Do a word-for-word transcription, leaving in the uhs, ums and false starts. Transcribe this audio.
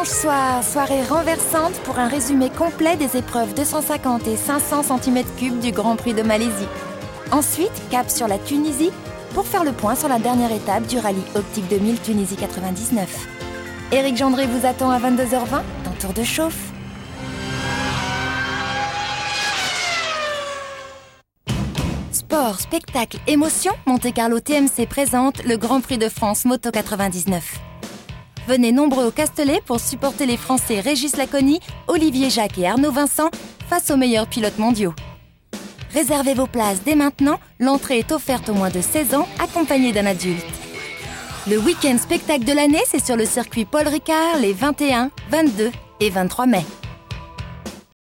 Dimanche soir, soirée renversante pour un résumé complet des épreuves deux cent cinquante et cinq cents centimètres cubes du Grand Prix de Malaisie. Ensuite, cap sur la Tunisie pour faire le point sur la dernière étape du rallye Optique deux mille Tunisie quatre-vingt-dix-neuf. Éric Gendré vous attend à vingt-deux heures vingt dans Tour de Chauffe. Sport, spectacle, émotion, Monte-Carlo T M C présente le Grand Prix de France Moto quatre-vingt-dix-neuf. Venez nombreux au Castellet pour supporter les Français Régis Laconi, Olivier Jacques et Arnaud Vincent face aux meilleurs pilotes mondiaux. Réservez vos places dès maintenant, l'entrée est offerte aux moins de seize ans, accompagnée d'un adulte. Le week-end spectacle de l'année, c'est sur le circuit Paul Ricard les vingt et un, vingt-deux et vingt-trois mai.